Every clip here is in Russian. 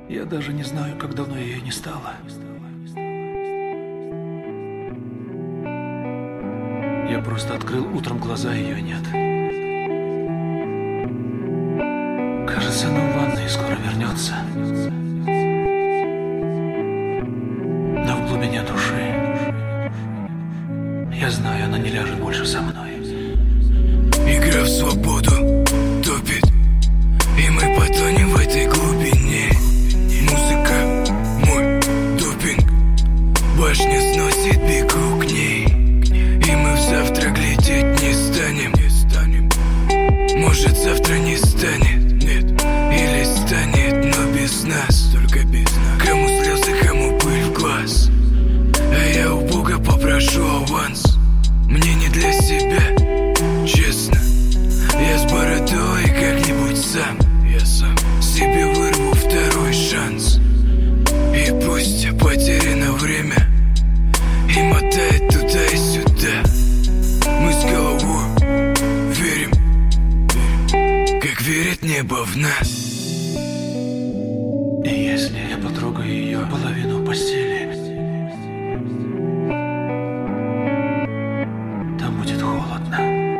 Я даже не знаю, как давно ее не стало. Я просто открыл утром глаза, ее нет. Кажется, она в ванной скоро вернется. Но в глубине души я знаю, она не ляжет больше со мной. Игра в свободу топит, и мы потонем в этой глубине. Музыка мой допинг, башня сносит, бегу к ней. И мы в завтра глядеть не станем. Может, завтра не станет, нет. Или станет, но без нас. Только без нас. Кому слезы, кому пыль в глаз. А я у Бога попрошу аванс. Мне не для себя, честно. Я с бородой как-нибудь сам. Я сам себе вырву второй шанс. И пусть потеряно время и мотает туда и сюда. Мы с головой верим, как верит небо в нас. И если я потрогаю ее половину постели, там будет холодно.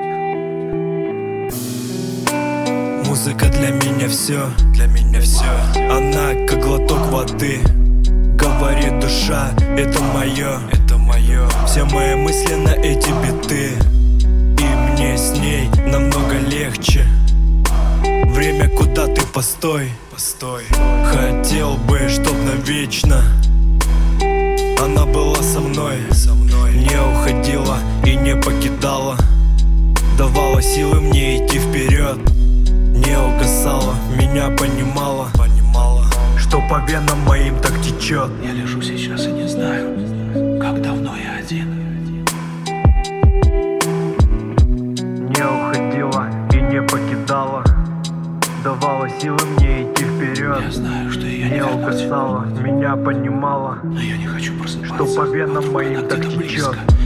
Музыка для меня все, для меня все. Она как глоток воды. Говорит душа, это мое, это мое. Все мои мысли на эти биты, и мне с ней намного легче. Время, куда ты постой, постой. Хотел бы, чтоб навечно она была со мной, не уходила и не покидала. Давала силы мне идти вперед, не угасала, меня понимала, что по венам моим так течет. Я лежу сейчас и не знаю, как давно я один. Не уходила и не покидала. Давала силы мне идти вперед. Я знаю, что ее не Не вернуть. угасала, меня понимала, Но я не хочу просыпаться. что по венам Вдруг моим она так где-то течет. близко.